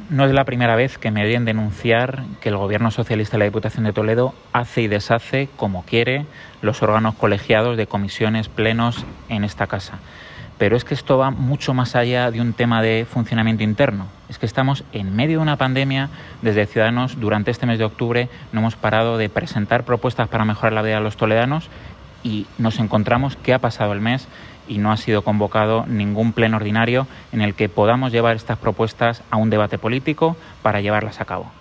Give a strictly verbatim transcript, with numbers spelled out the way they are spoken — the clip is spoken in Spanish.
No es la primera vez que me oyen denunciar que el Gobierno socialista de la Diputación de Toledo hace y deshace, como quiere, los órganos colegiados de comisiones, plenos en esta casa. Pero es que esto va mucho más allá de un tema de funcionamiento interno. Es que estamos en medio de una pandemia. Desde Ciudadanos, durante este mes de octubre, no hemos parado de presentar propuestas para mejorar la vida de los toledanos y nos encontramos que ha pasado el mes y no ha sido convocado ningún pleno ordinario en el que podamos llevar estas propuestas a un debate político para llevarlas a cabo.